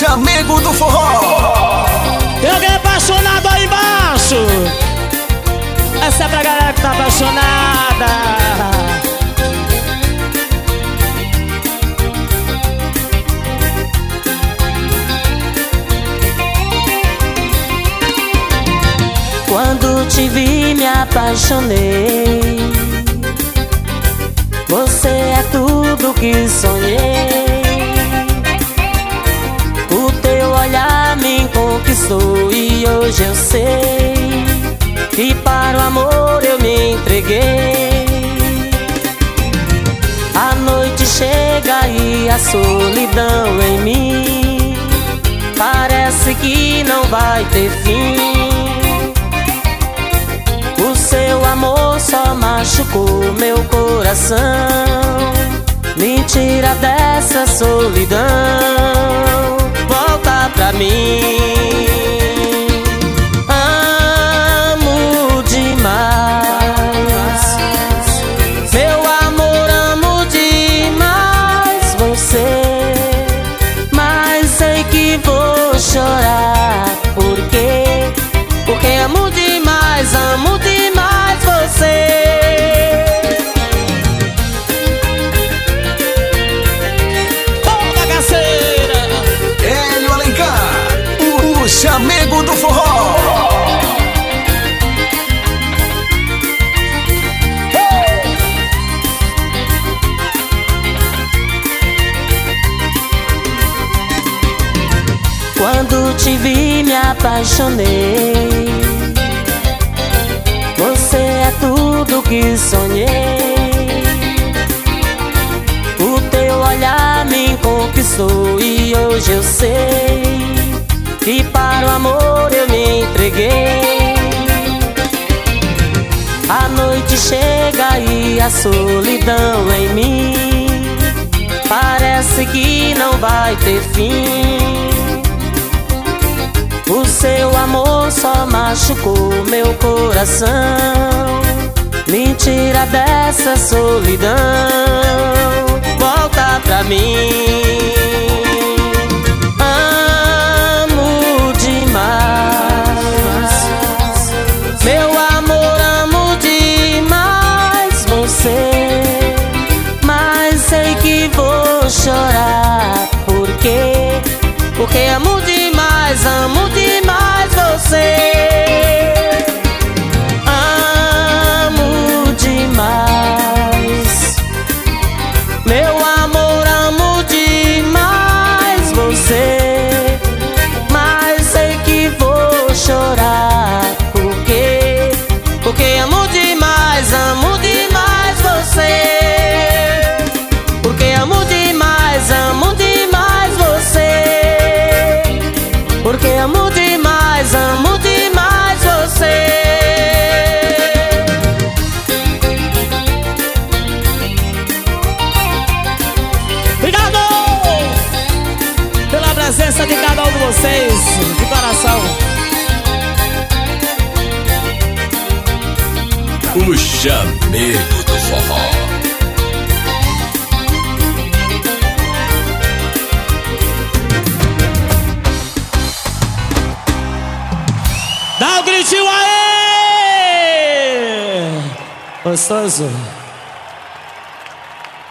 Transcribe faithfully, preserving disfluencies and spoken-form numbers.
chamego do forró. Tem alguém apaixonado aí embaixo? Essa é pra galera que tá apaixonada. Quando te vi me apaixonei. Você é tudo que sonhei. O teu olhar me conquistou e hoje eu sei que para o amor eu me entreguei. A noite chega e a solidão em mim parece que não vai ter fim. O seu amor só machucou meu coração. Me tira dessa solidão, volta pra mim. Amo demais, meu amor, amo demais você. Mas sei que vou chorar. Por quê? Porque amo demais, amo demais você. Hélio Alencar, o chamego do forró. Quando te vi me apaixonei. Você é tudo que sonhei. O teu olhar me conquistou e hoje eu sei que para o amor eu me entreguei. A noite chega e a solidão em mim parece que não vai ter fim. O seu amor só machucou meu coração. Me tira dessa solidão, volta pra mim. Amo demais, meu amor, amo demais você. Mas sei que vou chorar. Por quê? Porque amo demais, amo demais você. Amo demais, meu amor, amo demais você. Mas sei que vou chorar. Por quê? Porque amo demais, amo demais você. Porque amo demais, amo demais você. Porque amo demais, amo demais você. Obrigado pela presença de cada um de vocês, de coração. O chamego do forró. Dá um gritinho aí! Gostoso.